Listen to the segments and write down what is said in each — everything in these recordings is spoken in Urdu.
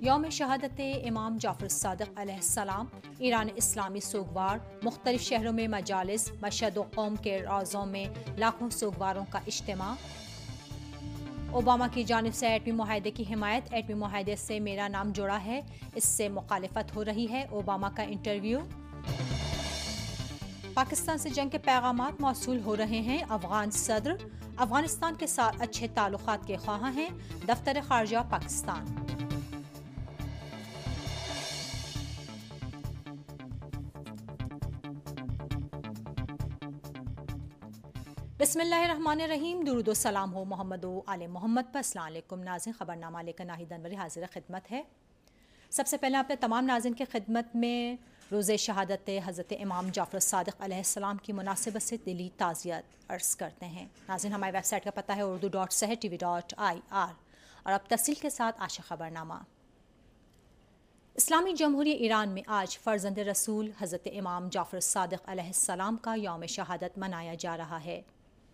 یوم شہادت امام جعفر الصادق علیہ السلام، ایران اسلامی سوگوار، مختلف شہروں میں مجالس، مشہد و قوم کے روضوں میں لاکھوں سوگواروں کا اجتماع۔ اوباما کی جانب سے ایٹمی معاہدے کی حمایت، ایٹمی معاہدے سے میرا نام جڑا ہے، اس سے مخالفت ہو رہی ہے، اوباما کا انٹرویو۔ پاکستان سے جنگ کے پیغامات موصول ہو رہے ہیں، افغان صدر افغانستان کے ساتھ اچھے تعلقات کے خواہاں ہیں، دفتر خارجہ پاکستان۔ بسم اللہ الرحمن الرحیم، درود و سلام ہو محمد و آل محمد پر۔ السلام علیکم ناظرین، خبرنامہ لے کر ناہید انوری حاضر خدمت ہے۔ سب سے پہلے اپنے تمام ناظرین کی خدمت میں روز شہادت حضرت امام جعفر الصادق علیہ السلام کی مناسبت سے دلی تعزیت عرض کرتے ہیں۔ ناظرین، ہماری ویب سائٹ کا پتہ ہے urdu.sehtv.ir، اور اب تفصیل کے ساتھ آج خبرنامہ۔ اسلامی جمہوریہ ایران میں آج فرزند رسول حضرت امام جعفر الصادق علیہ السلام کا یوم شہادت منایا جا رہا ہے۔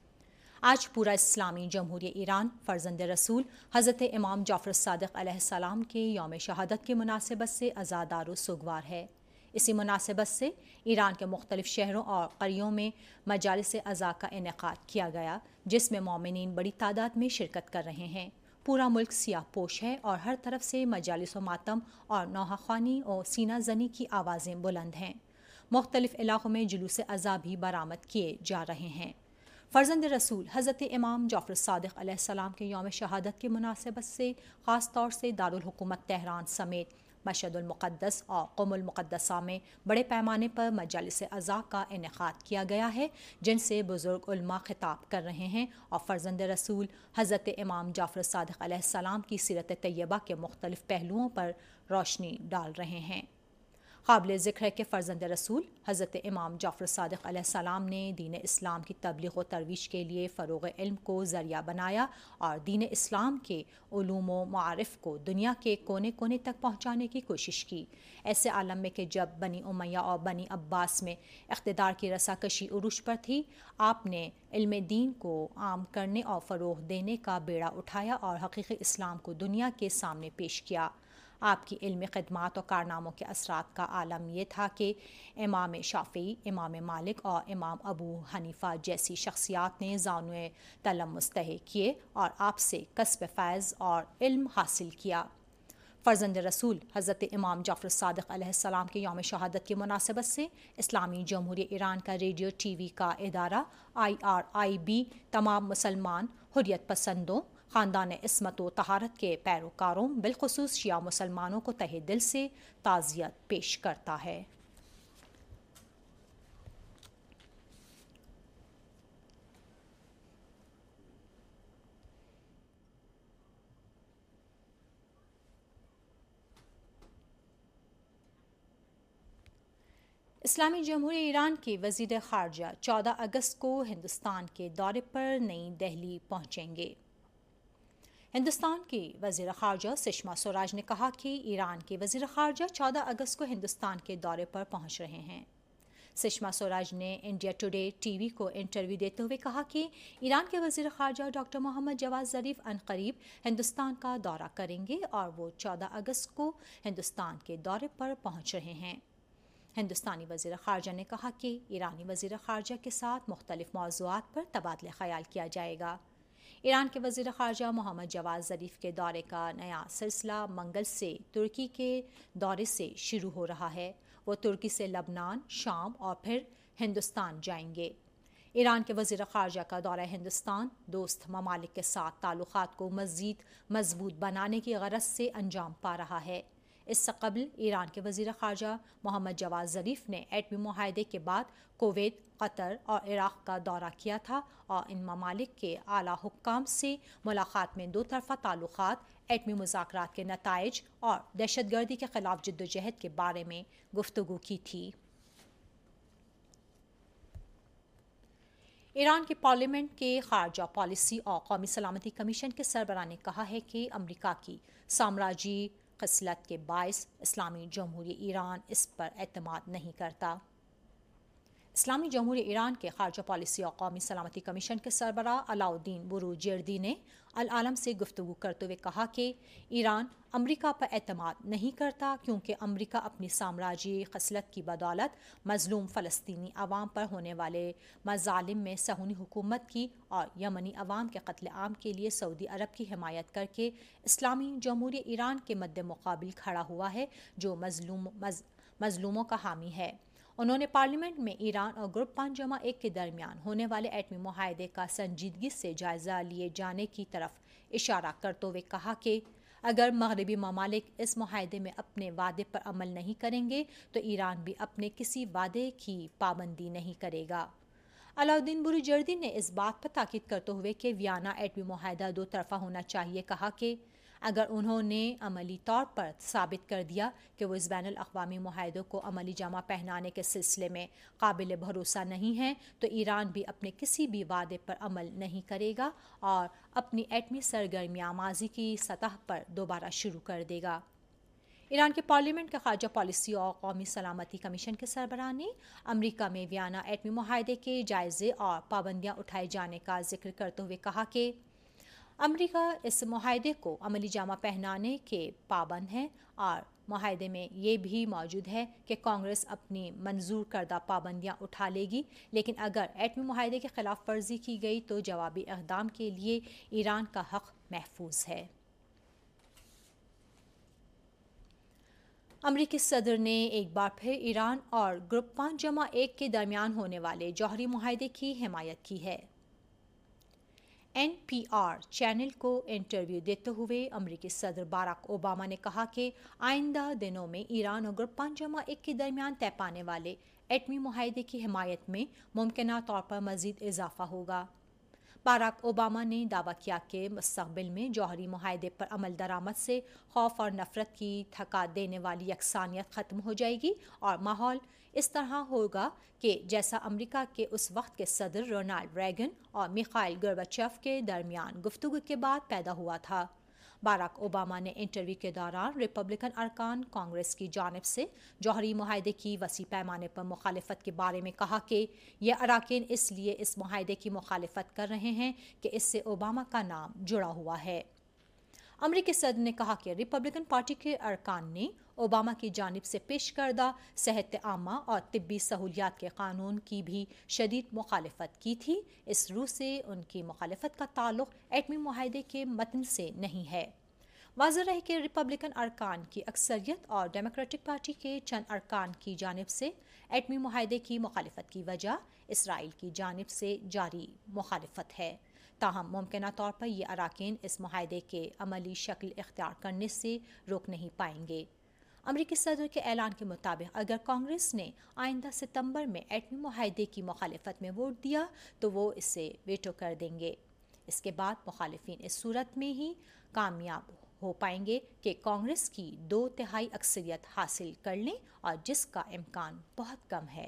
آج پورا اسلامی جمہوریہ ایران فرزند رسول حضرت امام جعفر الصادق علیہ السلام کے یوم شہادت کی مناسبت سے عزادار و سوگوار ہے۔ اسی مناسبت سے ایران کے مختلف شہروں اور قریوں میں مجالس عزا کا انعقاد کیا گیا، جس میں مومنین بڑی تعداد میں شرکت کر رہے ہیں۔ پورا ملک سیاہ پوش ہے اور ہر طرف سے مجالس و ماتم اور نوحہ خوانی اور سینہ زنی کی آوازیں بلند ہیں۔ مختلف علاقوں میں جلوس عزا بھی برآمد کیے جا رہے ہیں۔ فرزند رسول حضرت امام جعفر الصادق علیہ السلام کے یوم شہادت کی مناسبت سے خاص طور سے دارالحکومت تہران سمیت مشہد المقدس اور قم المقدسہ میں بڑے پیمانے پر مجالس عزا کا انعقاد کیا گیا ہے، جن سے بزرگ علماء خطاب کر رہے ہیں اور فرزند رسول حضرت امام جعفر الصادق علیہ السلام کی سیرت طیبہ کے مختلف پہلوؤں پر روشنی ڈال رہے ہیں۔ قابل ذکر ہے کہ فرزند رسول حضرت امام جعفر الصادق علیہ السلام نے دین اسلام کی تبلیغ و ترویج کے لیے فروغ علم کو ذریعہ بنایا اور دین اسلام کے علوم و معارف کو دنیا کے کونے کونے تک پہنچانے کی کوشش کی۔ ایسے عالم میں کہ جب بنی امیہ اور بنی عباس میں اقتدار کی رساکشی عروج پر تھی، آپ نے علم دین کو عام کرنے اور فروغ دینے کا بیڑا اٹھایا اور حقیقی اسلام کو دنیا کے سامنے پیش کیا۔ آپ کی علمی خدمات اور کارناموں کے اثرات کا عالم یہ تھا کہ امام شافعی، امام مالک اور امام ابو حنیفہ جیسی شخصیات نے زانوئے تعلم مستحق کیے اور آپ سے کسب فیض اور علم حاصل کیا۔ فرزند رسول حضرت امام جعفر الصادق علیہ السلام کے یوم شہادت کی مناسبت سے اسلامی جمہوریہ ایران کا ریڈیو ٹی وی کا ادارہ IRIB تمام مسلمان حریت پسندوں، خاندان عصمت و طہارت کے پیروکاروں، بالخصوص شیعہ مسلمانوں کو تہہ دل سے تعزیت پیش کرتا ہے۔ اسلامی جمہوریہ ایران کے وزیر خارجہ 14 اگست کو ہندوستان کے دورے پر نئی دہلی پہنچیں گے۔ ہندوستان کے وزیر خارجہ سشما سوراج نے کہا کہ ایران کے وزیر خارجہ 14 اگست کو ہندوستان کے دورے پر پہنچ رہے ہیں۔ سشما سوراج نے انڈیا ٹوڈے ٹی وی کو انٹرویو دیتے ہوئے کہا کہ ایران کے وزیر خارجہ ڈاکٹر محمد جواد ظریف عنقریب ہندوستان کا دورہ کریں گے اور وہ 14 اگست کو ہندوستان کے دورے پر پہنچ رہے ہیں۔ ہندوستانی وزیر خارجہ نے کہا کہ ایرانی وزیر خارجہ کے ساتھ مختلف موضوعات پر تبادلہ خیال کیا جائے گا۔ ایران کے وزیر خارجہ محمد جواد ظریف کے دورے کا نیا سلسلہ منگل سے ترکی کے دورے سے شروع ہو رہا ہے۔ وہ ترکی سے لبنان، شام اور پھر ہندوستان جائیں گے۔ ایران کے وزیر خارجہ کا دورہ ہندوستان دوست ممالک کے ساتھ تعلقات کو مزید مضبوط بنانے کی غرض سے انجام پا رہا ہے۔ اس سے قبل ایران کے وزیر خارجہ محمد جواد ظریف نے ایٹمی معاہدے کے بعد کویت، قطر اور عراق کا دورہ کیا تھا اور ان ممالک کے اعلیٰ حکام سے ملاقات میں دو طرفہ تعلقات، ایٹمی مذاکرات کے نتائج اور دہشت گردی کے خلاف جدوجہد کے بارے میں گفتگو کی تھی۔ ایران کی پارلیمنٹ کے خارجہ پالیسی اور قومی سلامتی کمیشن کے سربراہ نے کہا ہے کہ امریکہ کی سامراجی خصلت کے باعث اسلامی جمہوریہ ایران اس پر اعتماد نہیں کرتا۔ اسلامی جمہوریہ ایران کے خارجہ پالیسی اور قومی سلامتی کمیشن کے سربراہ علاؤالدین بروجردی نے العالم سے گفتگو کرتے ہوئے کہا کہ ایران امریکہ پر اعتماد نہیں کرتا کیونکہ امریکہ اپنی سامراجی خصلت کی بدولت مظلوم فلسطینی عوام پر ہونے والے مظالم میں صہیونی حکومت کی اور یمنی عوام کے قتل عام کے لیے سعودی عرب کی حمایت کر کے اسلامی جمہوریہ ایران کے مد مقابل کھڑا ہوا ہے جو مظلوموں کا حامی ہے۔ انہوں نے پارلیمنٹ میں ایران اور گروپ 5+1 کے درمیان ہونے والے ایٹمی معاہدے کا سنجیدگی سے جائزہ لیے جانے کی طرف اشارہ کرتے ہوئے کہا کہ اگر مغربی ممالک اس معاہدے میں اپنے وعدے پر عمل نہیں کریں گے تو ایران بھی اپنے کسی وعدے کی پابندی نہیں کرے گا۔ علاؤالدین بروجردی نے اس بات پر تاکید کرتے ہوئے کہ ویانا ایٹمی معاہدہ دو طرفہ ہونا چاہیے کہا کہ اگر انہوں نے عملی طور پر ثابت کر دیا کہ وہ اس بین الاقوامی معاہدوں کو عملی جامہ پہنانے کے سلسلے میں قابل بھروسہ نہیں ہے تو ایران بھی اپنے کسی بھی وعدے پر عمل نہیں کرے گا اور اپنی ایٹمی سرگرمیاں ماضی کی سطح پر دوبارہ شروع کر دے گا۔ ایران کے پارلیمنٹ کے خارجہ پالیسی اور قومی سلامتی کمیشن کے سربراہ نے امریکہ میں ویانا ایٹمی معاہدے کے جائزے اور پابندیاں اٹھائے جانے کا ذکر کرتے ہوئے کہا کہ امریکہ اس معاہدے کو عملی جامہ پہنانے کے پابند ہے اور معاہدے میں یہ بھی موجود ہے کہ کانگریس اپنی منظور کردہ پابندیاں اٹھا لے گی، لیکن اگر ایٹمی معاہدے کی خلاف ورزی کی گئی تو جوابی اقدام کے لیے ایران کا حق محفوظ ہے۔ امریکی صدر نے ایک بار پھر ایران اور گروپ 5+1 کے درمیان ہونے والے جوہری معاہدے کی حمایت کی ہے۔ NPR چینل کو انٹرویو دیتے ہوئے امریکی صدر باراک اوباما نے کہا کہ آئندہ دنوں میں ایران اور گروپ 5+1 کے درمیان طے پانے والے ایٹمی معاہدے کی حمایت میں ممکنہ طور پر مزید اضافہ ہوگا۔ باراک اوباما نے دعویٰ کیا کہ مستقبل میں جوہری معاہدے پر عمل درآمد سے خوف اور نفرت کی تھکا دینے والی یکسانیت ختم ہو جائے گی اور ماحول اس طرح ہوگا کہ جیسا امریکہ کے اس وقت کے صدر رونالڈ ریگن اور میخائیل گورباچیف کے درمیان گفتگو کے بعد پیدا ہوا تھا۔ باراک اوباما نے انٹرویو کے دوران ریپبلکن ارکان کانگریس کی جانب سے جوہری معاہدے کی وسیع پیمانے پر مخالفت کے بارے میں کہا کہ یہ اراکین اس لیے اس معاہدے کی مخالفت کر رہے ہیں کہ اس سے اوباما کا نام جڑا ہوا ہے۔ امریکی صدر نے کہا کہ ریپبلکن پارٹی کے ارکان نے اوباما کی جانب سے پیش کردہ صحت عامہ اور طبی سہولیات کے قانون کی بھی شدید مخالفت کی تھی۔ اس روح سے ان کی مخالفت کا تعلق ایٹمی معاہدے کے متن سے نہیں ہے۔ واضح رہے کہ ریپبلکن ارکان کی اکثریت اور ڈیموکریٹک پارٹی کے چند ارکان کی جانب سے ایٹمی معاہدے کی مخالفت کی وجہ اسرائیل کی جانب سے جاری مخالفت ہے۔ تاہم ممکنہ طور پر یہ اراکین اس معاہدے کے عملی شکل اختیار کرنے سے روک نہیں پائیں گے۔ امریکی صدر کے اعلان کے مطابق اگر کانگریس نے آئندہ ستمبر میں ایٹمی معاہدے کی مخالفت میں ووٹ دیا تو وہ اسے ویٹو کر دیں گے۔ اس کے بعد مخالفین اس صورت میں ہی کامیاب ہو پائیں گے کہ کانگریس کی 2/3 اکثریت حاصل کر لیں اور جس کا امکان بہت کم ہے۔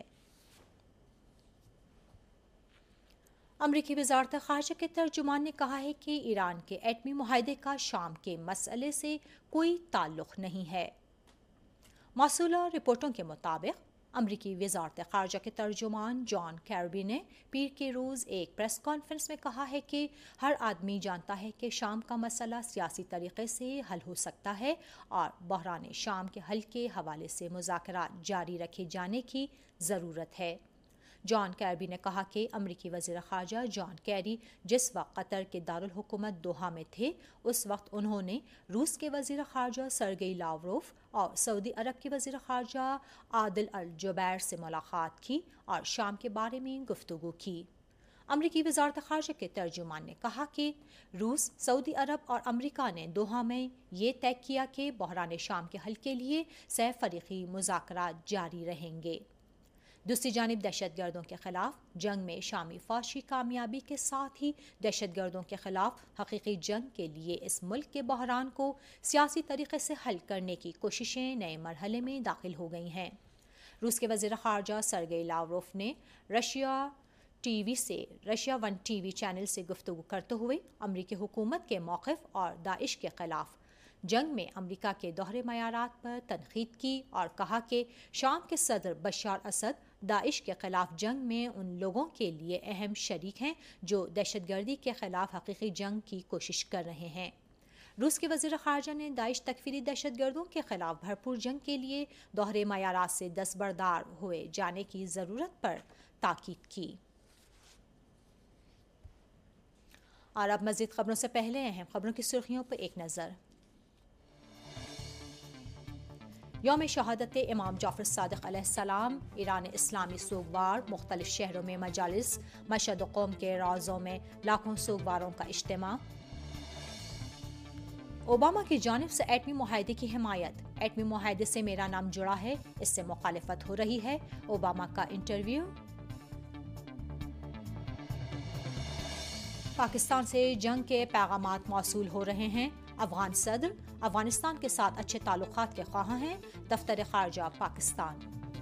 امریکی وزارت خارجہ کے ترجمان نے کہا ہے کہ ایران کے ایٹمی معاہدے کا شام کے مسئلے سے کوئی تعلق نہیں ہے۔ موصولہ رپورٹوں کے مطابق امریکی وزارت خارجہ کے ترجمان جان کیربی نے پیر کے روز ایک پریس کانفرنس میں کہا ہے کہ ہر آدمی جانتا ہے کہ شام کا مسئلہ سیاسی طریقے سے حل ہو سکتا ہے اور بحران شام کے حل کے حوالے سے مذاکرات جاری رکھے جانے کی ضرورت ہے۔ جان کیربی نے کہا کہ امریکی وزیر خارجہ جان کیری جس وقت قطر کے دارالحکومت دوحہ میں تھے اس وقت انہوں نے روس کے وزیر خارجہ سرگئی لاوروف اور سعودی عرب کے وزیر خارجہ عادل الجبیر سے ملاقات کی اور شام کے بارے میں گفتگو کی۔ امریکی وزارت خارجہ کے ترجمان نے کہا کہ روس، سعودی عرب اور امریکہ نے دوحہ میں یہ طے کیا کہ بحران شام کے حل کے لیے سہ فریقی مذاکرات جاری رہیں گے۔ دوسری جانب دہشت گردوں کے خلاف جنگ میں شامی فوج کی کامیابی کے ساتھ ہی دہشت گردوں کے خلاف حقیقی جنگ کے لیے اس ملک کے بحران کو سیاسی طریقے سے حل کرنے کی کوششیں نئے مرحلے میں داخل ہو گئی ہیں۔ روس کے وزیر خارجہ سرگئی لاوروف نے رشیا ون ٹی وی چینل سے گفتگو کرتے ہوئے امریکی حکومت کے موقف اور داعش کے خلاف جنگ میں امریکہ کے دوہرے معیارات پر تنقید کی اور کہا کہ شام کے صدر بشار اسد داعش کے خلاف جنگ میں ان لوگوں کے لیے اہم شریک ہیں جو دہشت گردی کے خلاف حقیقی جنگ کی کوشش کر رہے ہیں۔ روس کے وزیر خارجہ نے داعش تکفیری دہشت گردوں کے خلاف بھرپور جنگ کے لیے دوہرے معیارات سے دستبردار ہوئے جانے کی ضرورت پر تاکید کی۔ اور اب مزید خبروں سے پہلے اہم خبروں کی سرخیوں پر ایک نظر۔ یوم شہادت امام جعفر صادق علیہ السلام، ایران اسلامی سوگوار، مختلف شہروں میں مجالس، مشہد قوم کے روضوں میں لاکھوں سوگواروں کا اجتماع۔ اوباما کی جانب سے ایٹمی معاہدے کی حمایت، ایٹمی معاہدے سے میرا نام جڑا ہے، اس سے مخالفت ہو رہی ہے، اوباما کا انٹرویو۔ پاکستان سے جنگ کے پیغامات موصول ہو رہے ہیں، افغان صدر افغانستان کے ساتھ اچھے تعلقات کے خواہاں ہیں، دفتر خارجہ پاکستان۔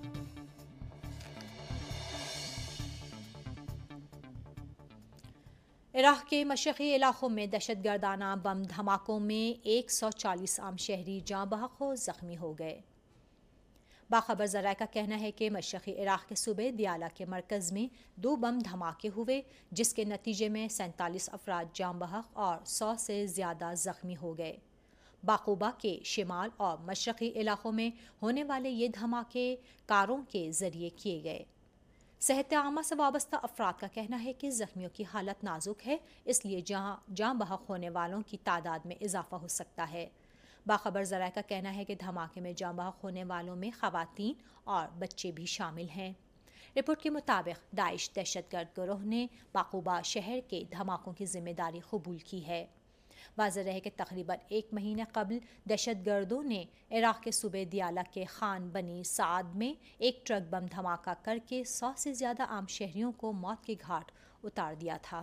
عراق کے مشرقی علاقوں میں دہشت گردانہ بم دھماکوں میں 140 عام شہری جاں بحق و زخمی ہو گئے۔ باخبر ذرائع کا کہنا ہے کہ مشرقی عراق کے صوبے دیالہ کے مرکز میں 2 بم دھماکے ہوئے، جس کے نتیجے میں 47 افراد جاں بحق اور 100 سے زیادہ زخمی ہو گئے۔ باقوبہ کے شمال اور مشرقی علاقوں میں ہونے والے یہ دھماکے کاروں کے ذریعے کیے گئے۔ صحت عامہ سے وابستہ افراد کا کہنا ہے کہ زخمیوں کی حالت نازک ہے، اس لیے جاں بحق ہونے والوں کی تعداد میں اضافہ ہو سکتا ہے۔ باخبر ذرائع کا کہنا ہے کہ دھماکے میں جاں بحق ہونے والوں میں خواتین اور بچے بھی شامل ہیں۔ رپورٹ کے مطابق داعش دہشت گرد گروہ نے باقوبہ شہر کے دھماکوں کی ذمہ داری قبول کی ہے۔ واضح رہے کہ تقریباً 1 مہینے قبل دہشت گردوں نے عراق کے صوبے دیالہ کے خان بنی سعد میں ایک ٹرک بم دھماکہ کر کے 100 سے زیادہ عام شہریوں کو موت کے گھاٹ اتار دیا تھا۔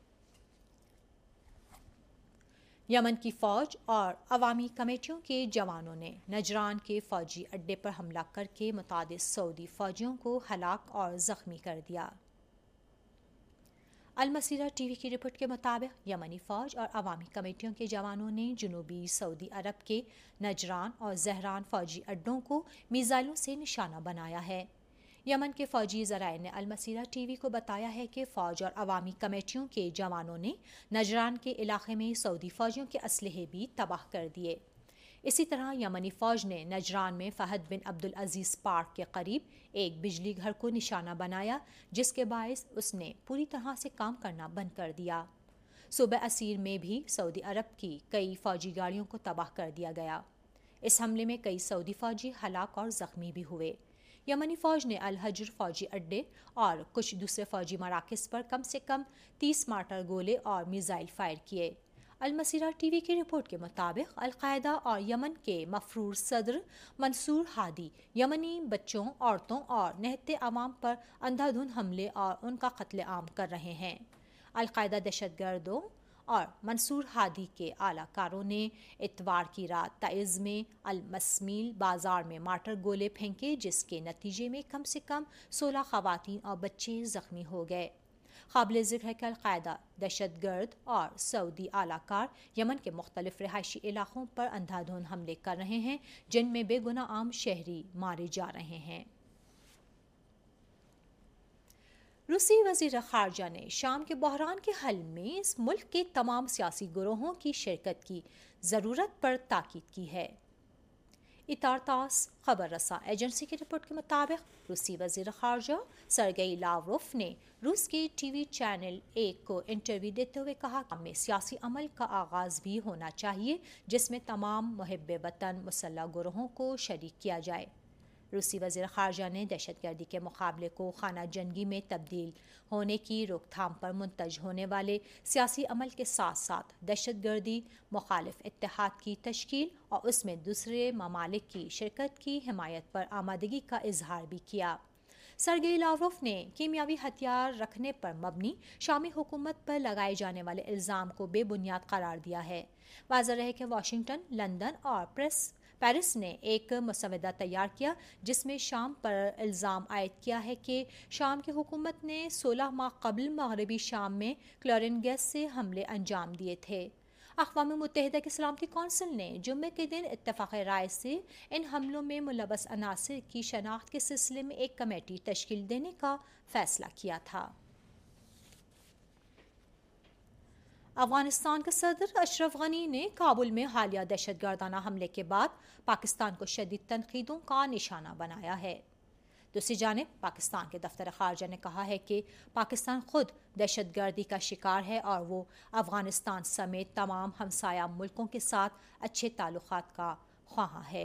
یمن کی فوج اور عوامی کمیٹیوں کے جوانوں نے نجران کے فوجی اڈے پر حملہ کر کے متعدد سعودی فوجیوں کو ہلاک اور زخمی کر دیا۔ المسیرہ ٹی وی کی رپورٹ کے مطابق یمنی فوج اور عوامی کمیٹیوں کے جوانوں نے جنوبی سعودی عرب کے نجران اور زہران فوجی اڈوں کو میزائلوں سے نشانہ بنایا ہے۔ یمن کے فوجی ذرائع نے المسیرہ ٹی وی کو بتایا ہے کہ فوج اور عوامی کمیٹیوں کے جوانوں نے نجران کے علاقے میں سعودی فوجیوں کے اسلحے بھی تباہ کر دیے۔ اسی طرح یمنی فوج نے نجران میں فہد بن عبدالعزیز پارک کے قریب ایک بجلی گھر کو نشانہ بنایا، جس کے باعث اس نے پوری طرح سے کام کرنا بند کر دیا۔ صوبہ اسیر میں بھی سعودی عرب کی کئی فوجی گاڑیوں کو تباہ کر دیا گیا۔ اس حملے میں کئی سعودی فوجی ہلاک اور زخمی بھی ہوئے۔ یمنی فوج نے الحجر فوجی اڈے اور کچھ دوسرے فوجی مراکز پر کم سے کم 30 مارٹر گولے اور میزائل فائر کیے۔ المسیرہ ٹی وی کی رپورٹ کے مطابق القاعدہ اور یمن کے مفرور صدر منصور ہادی یمنی بچوں، عورتوں اور نہتے عوام پر اندھا دھند حملے اور ان کا قتل عام کر رہے ہیں۔ القاعدہ دہشت گردوں اور منصور ہادی کے اعلی کاروں نے اتوار کی رات تعز میں المسمیل بازار میں مارٹر گولے پھینکے، جس کے نتیجے میں کم سے کم 16 خواتین اور بچے زخمی ہو گئے۔ قابل ذکر ہے کہ القاعدہ دہشت گرد اور سعودی اعلی کار یمن کے مختلف رہائشی علاقوں پر اندھا دھند حملے کر رہے ہیں، جن میں بے گناہ عام شہری مارے جا رہے ہیں۔ روسی وزیر خارجہ نے شام کے بحران کے حل میں اس ملک کے تمام سیاسی گروہوں کی شرکت کی ضرورت پر تاکید کی ہے۔ ایتارتاس خبر رساں ایجنسی کی رپورٹ کے مطابق روسی وزیر خارجہ سرگئی لاوروف نے روس کے ٹی وی چینل 1 کو انٹرویو دیتے ہوئے کہا کہ میں سیاسی عمل کا آغاز بھی ہونا چاہیے جس میں تمام محب وطن مسلح گروہوں کو شریک کیا جائے۔ روسی وزیر خارجہ نے دہشت گردی کے مقابلے کو خانہ جنگی میں تبدیل ہونے کی روک تھام پر منتج ہونے والے سیاسی عمل کے ساتھ ساتھ دہشت گردی مخالف اتحاد کی تشکیل اور اس میں دوسرے ممالک کی شرکت کی حمایت پر آمادگی کا اظہار بھی کیا۔ سرگئی لاوروف نے کیمیاوی ہتھیار رکھنے پر مبنی شامی حکومت پر لگائے جانے والے الزام کو بے بنیاد قرار دیا ہے۔ واضح رہے کہ واشنگٹن، لندن اور پیرس نے ایک مسودہ تیار کیا جس میں شام پر الزام عائد کیا ہے کہ شام کی حکومت نے 16 ماہ قبل مغربی شام میں کلورین گیس سے حملے انجام دیے تھے۔ اقوام متحدہ کی سلامتی کونسل نے جمعے کے دن اتفاق رائے سے ان حملوں میں ملوث عناصر کی شناخت کے سلسلے میں ایک کمیٹی تشکیل دینے کا فیصلہ کیا تھا۔ افغانستان کے صدر اشرف غنی نے کابل میں حالیہ دہشت گردانہ حملے کے بعد پاکستان کو شدید تنقیدوں کا نشانہ بنایا ہے۔ دوسری جانب پاکستان کے دفتر خارجہ نے کہا ہے کہ پاکستان خود دہشت گردی کا شکار ہے اور وہ افغانستان سمیت تمام ہمسایہ ملکوں کے ساتھ اچھے تعلقات کا خواہاں ہے۔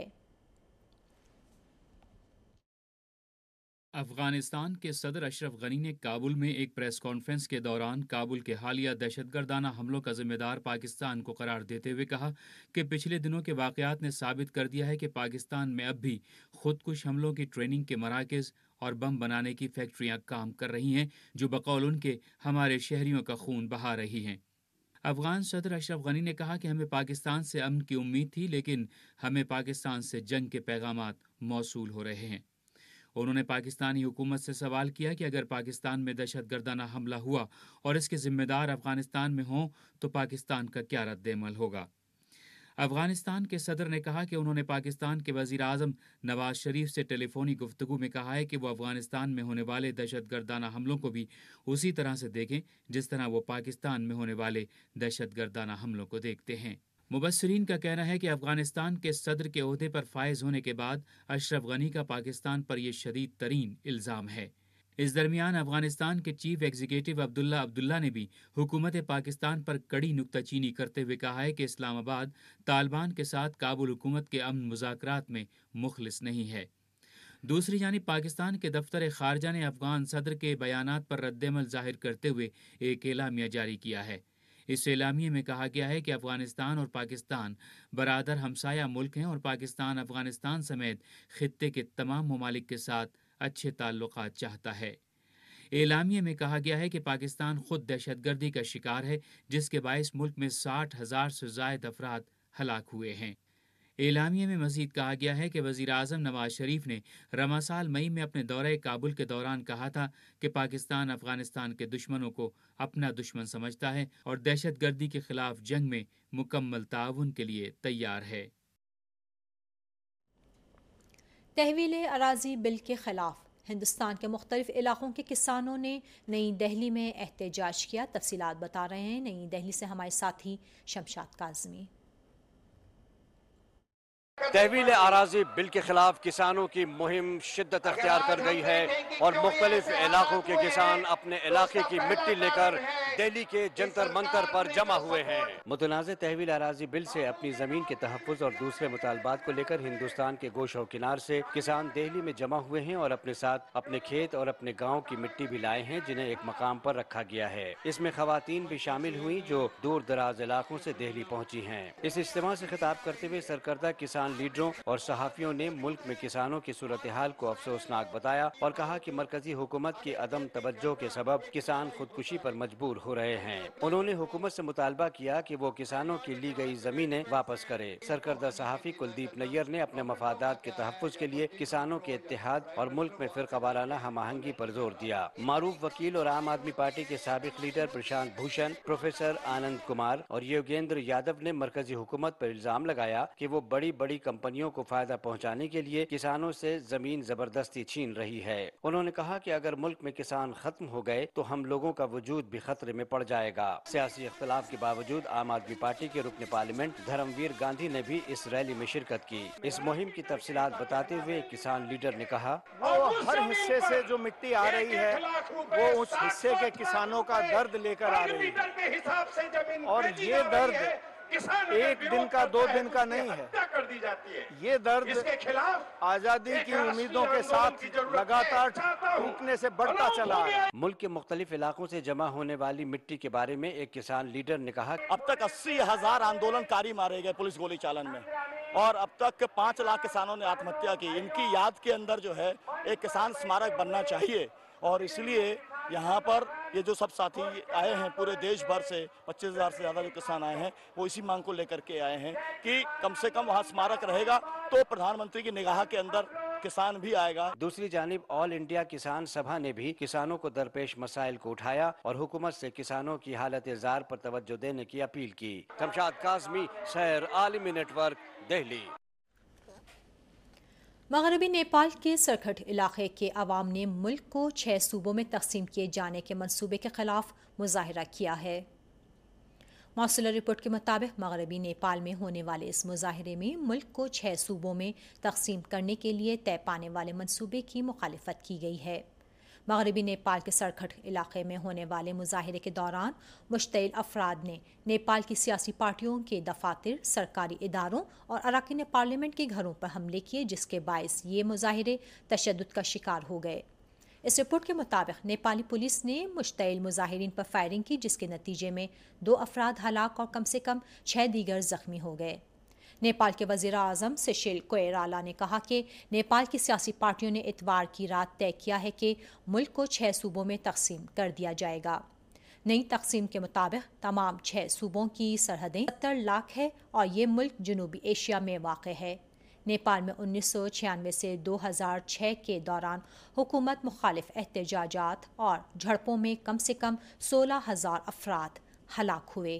افغانستان کے صدر اشرف غنی نے کابل میں ایک پریس کانفرنس کے دوران کابل کے حالیہ دہشت گردانہ حملوں کا ذمہ دار پاکستان کو قرار دیتے ہوئے کہا کہ پچھلے دنوں کے واقعات نے ثابت کر دیا ہے کہ پاکستان میں اب بھی خود کش حملوں کی ٹریننگ کے مراکز اور بم بنانے کی فیکٹریاں کام کر رہی ہیں جو بقول ان کے ہمارے شہریوں کا خون بہا رہی ہیں۔ افغان صدر اشرف غنی نے کہا کہ ہمیں پاکستان سے امن کی امید تھی لیکن ہمیں پاکستان سے جنگ کے پیغامات موصول ہو رہے ہیں۔ انہوں نے پاکستانی حکومت سے سوال کیا کہ اگر پاکستان میں دہشت گردانہ حملہ ہوا اور اس کے ذمہ دار افغانستان میں ہوں تو پاکستان کا کیا رد عمل ہوگا۔ افغانستان کے صدر نے کہا کہ انہوں نے پاکستان کے وزیر اعظم نواز شریف سے ٹیلی فونی گفتگو میں کہا ہے کہ وہ افغانستان میں ہونے والے دہشت گردانہ حملوں کو بھی اسی طرح سے دیکھیں جس طرح وہ پاکستان میں ہونے والے دہشت گردانہ حملوں کو دیکھتے ہیں۔ مبصرین کا کہنا ہے کہ افغانستان کے صدر کے عہدے پر فائز ہونے کے بعد اشرف غنی کا پاکستان پر یہ شدید ترین الزام ہے۔ اس درمیان افغانستان کے چیف ایگزیکٹو عبداللہ نے بھی حکومت پاکستان پر کڑی نکتہ چینی کرتے ہوئے کہا ہے کہ اسلام آباد طالبان کے ساتھ کابل حکومت کے امن مذاکرات میں مخلص نہیں ہے۔ دوسری جانب پاکستان کے دفتر خارجہ نے افغان صدر کے بیانات پر رد عمل ظاہر کرتے ہوئے ایک اعلامیہ جاری کیا ہے۔ اس اعلامیے میں کہا گیا ہے کہ افغانستان اور پاکستان برادر ہمسایہ ملک ہیں اور پاکستان افغانستان سمیت خطے کے تمام ممالک کے ساتھ اچھے تعلقات چاہتا ہے۔ اعلامیے میں کہا گیا ہے کہ پاکستان خود دہشت گردی کا شکار ہے جس کے باعث ملک میں 60,000 سے زائد افراد ہلاک ہوئے ہیں۔ اعلامیے میں مزید کہا گیا ہے کہ وزیر اعظم نواز شریف نے رواں سال مئی میں اپنے دورہ کابل کے دوران کہا تھا کہ پاکستان افغانستان کے دشمنوں کو اپنا دشمن سمجھتا ہے اور دہشت گردی کے خلاف جنگ میں مکمل تعاون کے لیے تیار ہے۔ تحویل اراضی بل کے خلاف ہندوستان کے مختلف علاقوں کے کسانوں نے نئی دہلی میں احتجاج کیا۔ تفصیلات بتا رہے ہیں نئی دہلی سے ہمارے ساتھی شمشاد کاظمی۔ تحویل اراضی بل کے خلاف کسانوں کی مہم شدت اختیار کر گئی ہے اور مختلف علاقوں کے کسان اپنے علاقے کی مٹی لے کر دہلی کے جنتر منتر پر جمع ہوئے ہیں۔ متنازع تحویل اراضی بل سے اپنی زمین کے تحفظ اور دوسرے مطالبات کو لے کر ہندوستان کے گوشہ و کنار سے کسان دہلی میں جمع ہوئے ہیں اور اپنے ساتھ اپنے کھیت اور اپنے گاؤں کی مٹی بھی لائے ہیں جنہیں ایک مقام پر رکھا گیا ہے۔ اس میں خواتین بھی شامل ہوئی جو دور دراز علاقوں سے دہلی پہنچی ہیں۔ اس اجتماع سے خطاب کرتے ہوئے سرکردہ کسان لیڈروں اور صحافیوں نے ملک میں کسانوں کی صورتحال کو افسوسناک بتایا اور کہا کہ مرکزی حکومت کی عدم توجہ کے سبب کسان خودکشی پر مجبور ہو رہے ہیں۔ انہوں نے حکومت سے مطالبہ کیا کہ وہ کسانوں کی لی گئی زمینیں واپس کرے۔ سرکردہ صحافی کلدیپ نیر نے اپنے مفادات کے تحفظ کے لیے کسانوں کے اتحاد اور ملک میں فرقہ وارانہ ہم آہنگی پر زور دیا۔ معروف وکیل اور عام آدمی پارٹی کے سابق لیڈر پرشانت بھوشن، پروفیسر آنند کمار اور یوگیندر یادو نے مرکزی حکومت پر الزام لگایا کہ وہ بڑی بڑی کمپنیوں کو فائدہ پہنچانے کے لیے کسانوں سے زمین زبردستی چھین رہی ہے۔ انہوں نے کہا کہ اگر ملک میں کسان ختم ہو گئے تو ہم لوگوں کا وجود بھی خطرے میں پڑ جائے گا۔ سیاسی اختلاف کے باوجود عام آدمی پارٹی کے رکن پارلیمنٹ دھرم ویر گاندھی نے بھی اس ریلی میں شرکت کی۔ اس مہم کی تفصیلات بتاتے ہوئے کسان لیڈر نے کہا، وہ ہر حصے سے جو مٹی آ رہی ہے وہ اس حصے کے کسانوں کا درد لے کر آ رہی ہے اور یہ درد ایک دن کا 2 دن کا نہیں ہے۔ یہ درد آزادی کی امیدوں کے ساتھ لگاتار ٹوٹنے سے بڑھتا چلا ہے۔ ملک کے مختلف علاقوں سے جمع ہونے والی مٹی کے بارے میں ایک کسان لیڈر نے کہا، اب تک 80,000 آندولن کاری مارے گئے پولیس گولی چالن میں اور اب تک 5 لاکھ کسانوں نے آتم ہتیا کی۔ ان کی یاد کے اندر جو ہے ایک کسان سمارک بننا چاہیے اور اس لیے یہاں پر یہ جو سب ساتھی آئے ہیں پورے دیش بھر سے 25,000 سے زیادہ جو کسان آئے ہیں وہ اسی مانگ کو لے کر کے آئے ہیں کہ کم سے کم وہاں سمارک رہے گا تو پردھان منتری کی نگاہ کے اندر किसान भी आएगा। दूसरी जानिब ऑल इंडिया किसान सभा ने भी किसानों को दरपेश मसाइल को उठाया और हुकूमत से किसानों की हालत जार पर तवज्जो देने की अपील की। शमशाद काज़मी, शहर आलमी नेटवर्क, दिल्ली। मगरबी नेपाल के सरखट इलाके के अवाम ने मुल्क को 6 सूबों में तकसीम किए जाने के मंसूबे के खिलाफ मुजाहरा किया है। मौसूला रिपोर्ट के मुताबिक मगरबी नेपाल में होने वाले इस मुजाहरे में मुल्क को 6 सूबों में तकसीम करने के लिए तय पाने वाले मंसूबे की मुखालिफत की गई है। मगरबी नेपाल के सरखट इलाके में होने वाले मुजाहरे के दौरान मुश्तइल अफराद ने नेपाल की सियासी पार्टियों के दफातर, सरकारी इदारों और अरकान पार्लियामेंट के घरों पर हमले किए, जिसके बायस ये मुजाहरे तशद्दुद का शिकार हो गए। इस रिपोर्ट के मुताबिक नेपाली पुलिस ने मुश्तइल मुजाहिरीन पर फायरिंग की, जिसके नतीजे में 2 अफराद हलाक और कम से कम 6 दीगर जख्मी हो गए। नेपाल के वज़ीर आज़म सिशिल कोइराला ने कहा कि नेपाल की सियासी पार्टियों ने इतवार की रात तय किया है कि मुल्क को 6 सूबों में तकसीम कर दिया जाएगा। नई तकसीम के मुताबिक तमाम 6 सूबों की सरहदें 70 लाख है और ये मुल्क जनूबी एशिया में वाक़ है। नेपाल में 1996 से 2006 के दौरान हुकूमत मुखालिफ एहतजाजात और झड़पों में कम से कम 16,000 अफराद हलाक हुए।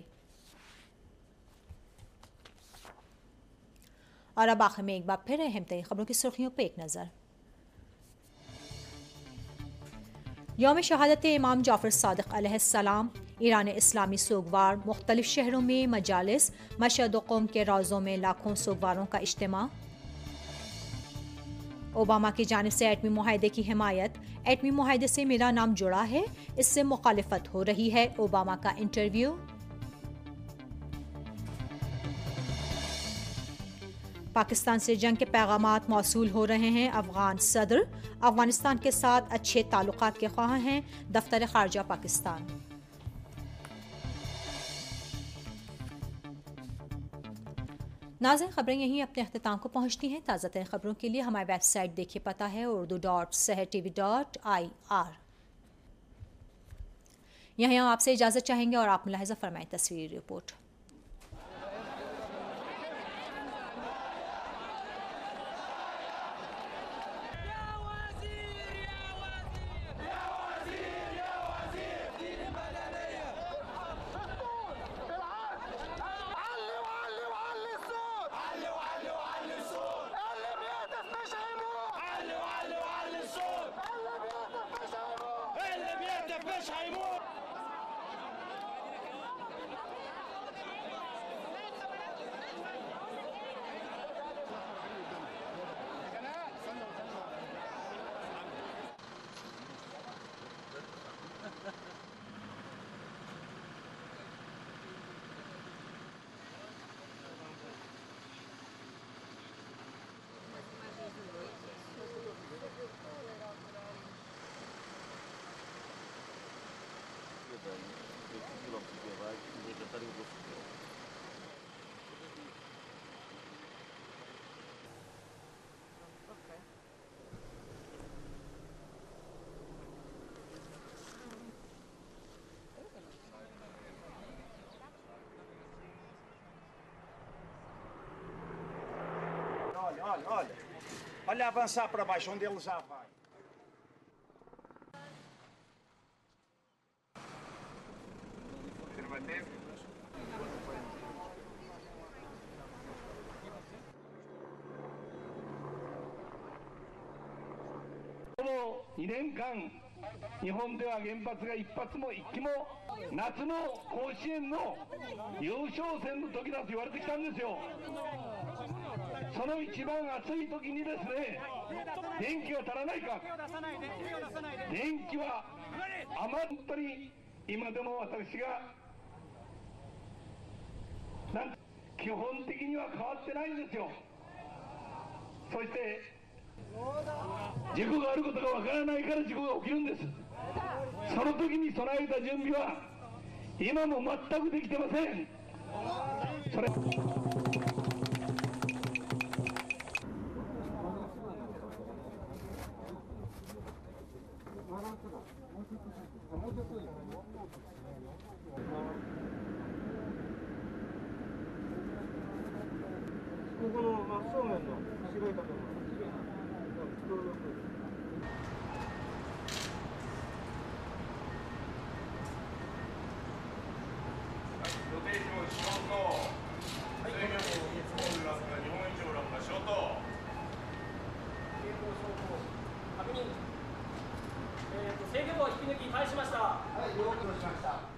और अब आखिर में एक बार फिर अहम तरीन खबरों की सुर्खियों पर एक नज़र। यौम शहादत इमाम जाफर सादिक अलैहिस्सलाम, ईरान इस्लामी सोगवार, मुख्तलिफ शहरों में मजालिस, मशहद कौम के रौज़ों में लाखों सोगवारों का इज्तिमा। ओबामा की जानिब से एटमी मुआहदे की हिमायत, एटमी मुआहदे से मेरा नाम जुड़ा है, इससे मुखालिफत हो रही है, ओबामा का इंटरव्यू। पाकिस्तान से जंग के पैगामात मौसूल हो रहे हैं, अफगान सदर अफगानिस्तान के साथ अच्छे ताल्लुकात के ख्वाह हैं, दफ्तर खारजा पाकिस्तान। नाज़रीन, खबरें यहीं अपने अख्तिताम को पहुंचती हैं। ताज़ा तरीन खबरों के लिए हमारी वेबसाइट देखिए, पता है urdu.sehertv.ir। यहीं हम आपसे इजाज़त चाहेंगे और आप मुलाहिज़ा फरमाएं तस्वीरी report. Olha avançar para baixo, onde ele já vai. 日本では原発が一発も一機も夏の甲子園の優勝戦の時だと言われてきたんですよ。その一番暑い時にですね、電気が足らないか、電気は余ったり、今でも私が基本的には変わってないんですよ。そして事故があることがわからないから事故が起きるんです。その時に備えた準備は今も全くできてません。それここの真正面の白い建物。 制御棒引き抜き返しました。はい、了解しました。